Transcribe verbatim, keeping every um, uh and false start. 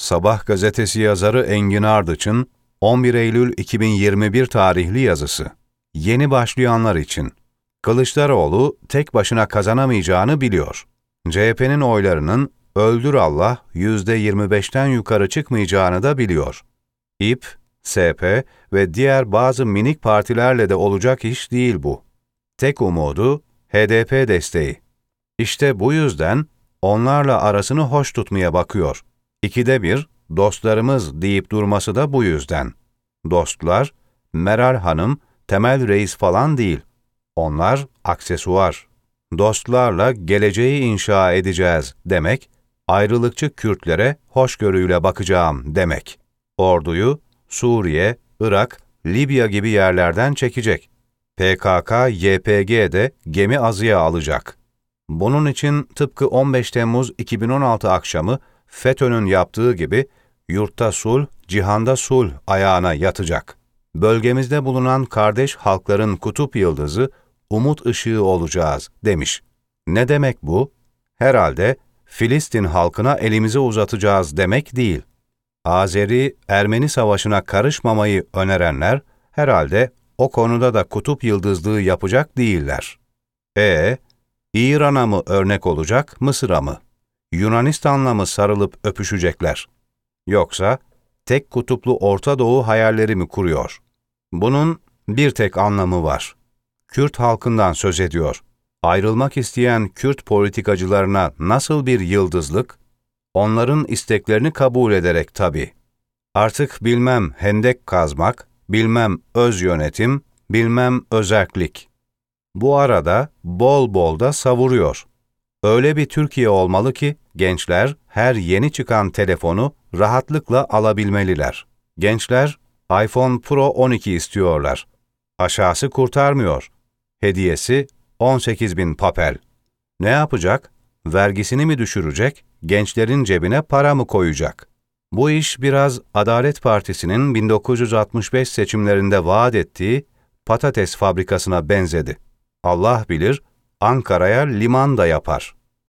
Sabah gazetesi yazarı Engin Ardıç'ın on bir Eylül iki bin yirmi bir tarihli yazısı. Yeni başlayanlar için. Kılıçdaroğlu tek başına kazanamayacağını biliyor. C H P'nin oylarının öldür Allah yüzde yirmi beşten yukarı çıkmayacağını da biliyor. İ P, S H P ve diğer bazı minik partilerle de olacak iş değil bu. Tek umudu H D P desteği. İşte bu yüzden onlarla arasını hoş tutmaya bakıyor. İkide bir dostlarımız deyip durması da bu yüzden. Dostlar, Meral Hanım, Temel Reis falan değil. Onlar aksesuar. Dostlarla geleceği inşa edeceğiz demek, ayrılıkçı Kürtlere hoşgörüyle bakacağım demek. Orduyu Suriye, Irak, Libya gibi yerlerden çekecek. P K K Y P G de gemi azıya alacak. Bunun için tıpkı on beş Temmuz iki bin on altı akşamı FETÖ'nün yaptığı gibi yurtta sulh, cihanda sulh ayağına yatacak. Bölgemizde bulunan kardeş halkların kutup yıldızı, umut ışığı olacağız demiş. Ne demek bu? Herhalde Filistin halkına elimizi uzatacağız demek değil. Azeri-Ermeni savaşına karışmamayı önerenler herhalde o konuda da kutup yıldızlığı yapacak değiller. E, İran'a mı örnek olacak, Mısır'a mı? Yunanistan'la mı sarılıp öpüşecekler? Yoksa tek kutuplu Orta Doğu hayalleri mi kuruyor? Bunun bir tek anlamı var. Kürt halkından söz ediyor. Ayrılmak isteyen Kürt politikacılarına nasıl bir yıldızlık? Onların isteklerini kabul ederek tabii. Artık bilmem hendek kazmak, bilmem öz yönetim, bilmem özerklik. Bu arada bol bol da savuruyor. Öyle bir Türkiye olmalı ki gençler her yeni çıkan telefonu rahatlıkla alabilmeliler. Gençler iPhone Pro on iki istiyorlar. Aşağısı kurtarmıyor. Hediyesi on sekiz bin papel. Ne yapacak? Vergisini mi düşürecek? Gençlerin cebine para mı koyacak? Bu iş biraz Adalet Partisi'nin bin dokuz yüz altmış beş seçimlerinde vaat ettiği patates fabrikasına benzedi. Allah bilir, Ankara'ya liman da yapar.